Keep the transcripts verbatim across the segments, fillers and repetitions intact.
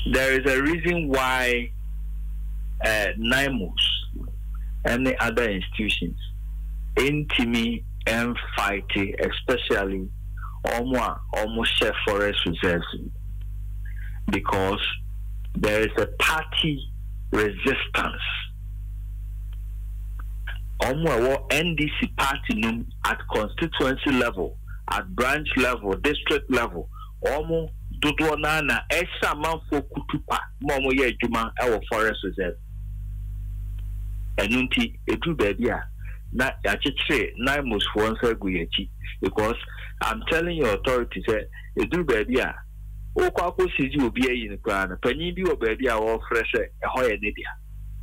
there is a reason why uh, NIMOS and the other institutions in Timi and fighting, especially almost almost share forest reserves, because there is a party resistance. Almost N D C party at constituency level, at branch level, district level, almost dodo na na esa manfo kutupa momo ye adwuma e wo forest reserve enunti edu baby a na ya chichire NIMOS for answer guyechi, because I'm telling your authorities say edu baby a o kwa ko siji obi ayi ne kwa na panyin bi o baby a wo fresh e hoye ne dia,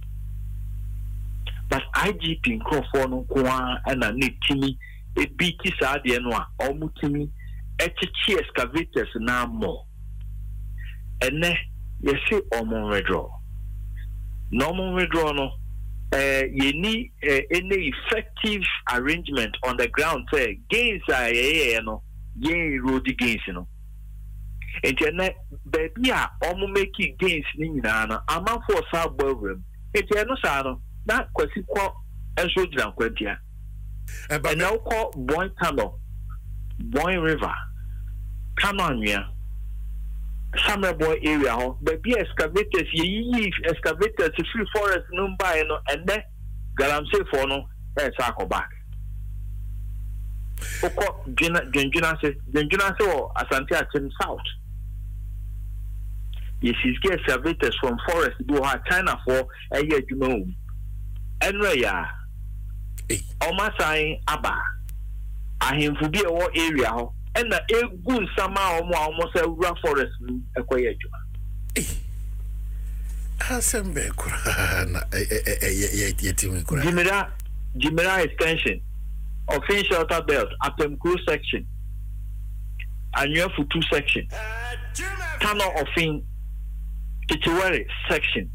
but I G P nkrofo no kwa na ne timi e bi ti sa de no a o mutimi echichi excavators na mo ene yesi omon withdraw normal withdraw no eh you need uh, any effective arrangement on the ground say gains are eh no ye road gains no enti baby a omo make gains ni nyina na ama for sa bawrem enti no sa no na kwasi ko enso giran kwantia e ba na ko Boy Tunnel, Boy River, Kananwea, Summer Boy area ho, but be excavators, ye excavators free forest no buy no, and then Galamsey for no, and circle back. Oko Genjuna says, Genjuna so Asante Achim South. Yes, he's get excavators from forest do her China for a year, you know. And where ya, Omasai Abba, I him for be a war area ho. And the a good summer almost a rough forest acquired. Asembe Kurana, Jimera Jimera extension, Offin Shelter Belt, Apem Crew section, and you have for two section, Tunnel Offin Tituari section,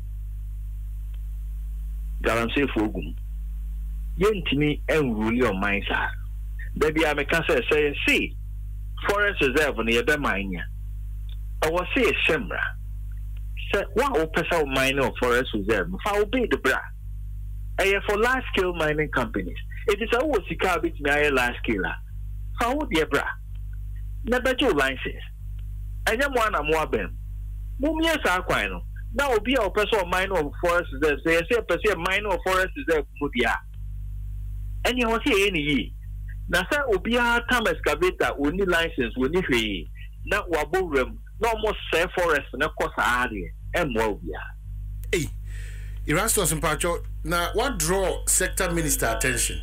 Galamsey Fogum. Yen to me and rule your minds are. Baby, I make us say, see. Forest reserve near the mine. I was say a semra. Say, what will pass out mining of forest reserve? If I obey the bra. I for large scale mining companies. It is always a car bit me large scale. How would you bra? Never two licenses. I am one am more ben. Mumias are quite no. Now be a person of mine of forest reserve. Say, I say a person mine of forest reserve mudia. And you will see any ye. Na sa obi a tam excavator oni license oni hwe na wabowrem na almost say forest na kosa ade emmo obi a eh Erastus Mpacho na what draw sector minister attention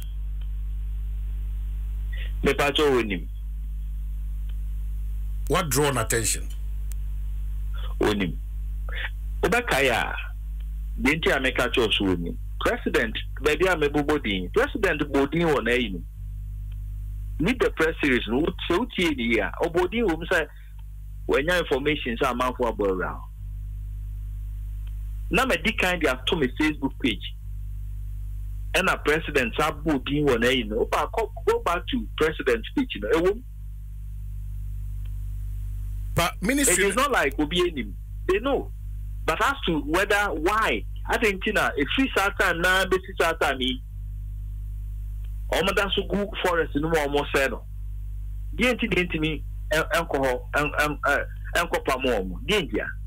me pacho onim what draw attention onim obakaya binti ameka cho so onim president baby amebobodin president bodin won ayi need the press series no so tie ni ya obodi wo say when your information say am for about around na me di kind ya to me Facebook page and a president sabodi won na you know go back to president speech no ewo but ministry it is not like obi enim they know, but as to whether why I think tina if free satan na be satan ni Omada so good forest no almost said no. The anti me alcohol and um uh uncle Pamom, Gindia.